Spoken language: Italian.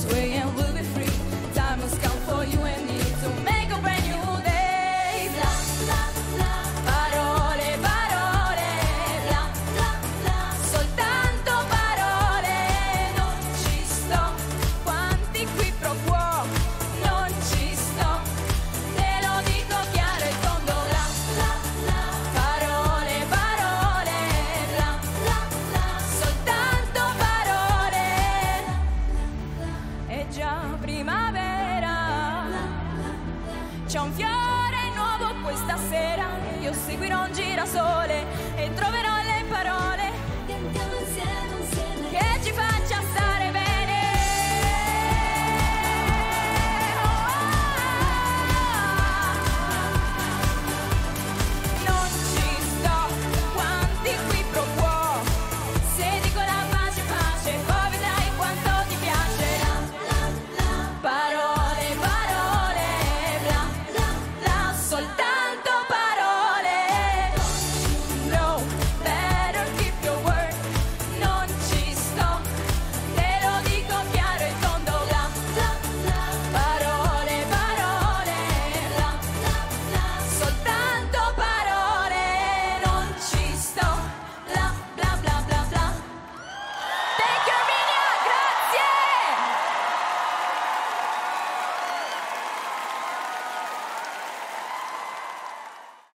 way and we'll be free. Time has come for you and me to make a brand new day. Bla bla bla, parole, parole, bla bla bla, soltanto parole. Non ci sto, quanti qui pro quo, non ci sto, te lo dico chiaro e tondo. Bla bla bla, parole, parole, bla bla bla, soltanto parole. È già primavera, c'è un fiore nuovo questa sera, io seguirò un girasole.